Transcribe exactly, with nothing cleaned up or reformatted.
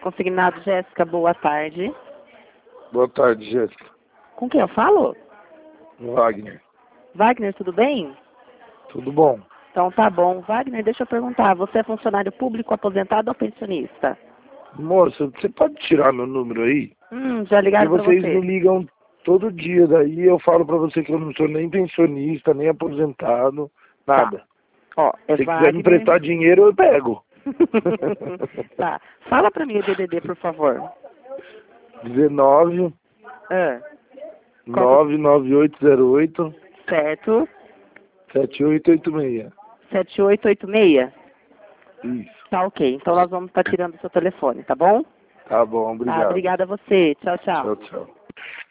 consignado, Jéssica, boa tarde. Boa tarde, Jéssica. Com quem eu falo? Wagner. Wagner, tudo bem? Tudo bom? Então tá bom. Wagner, deixa eu perguntar, você é funcionário público, aposentado ou pensionista? Moça, você pode tirar meu número aí? Hum, já ligaram pra Porque vocês você? me ligam todo dia, daí eu falo pra você que eu não sou nem pensionista, nem aposentado, nada. Ó, é Se você quiser me Wagner... emprestar dinheiro, eu pego. Tá, fala pra mim o D D D, por favor. dezenove, Ah, nove nove oito zero oito, certo. sete oito oito seis. sete oito oito seis? Isso. Tá ok, então nós vamos estar tirando o seu telefone, tá bom? Tá bom, Tá, obrigado. obrigada a você. Tchau, tchau. Tchau, tchau.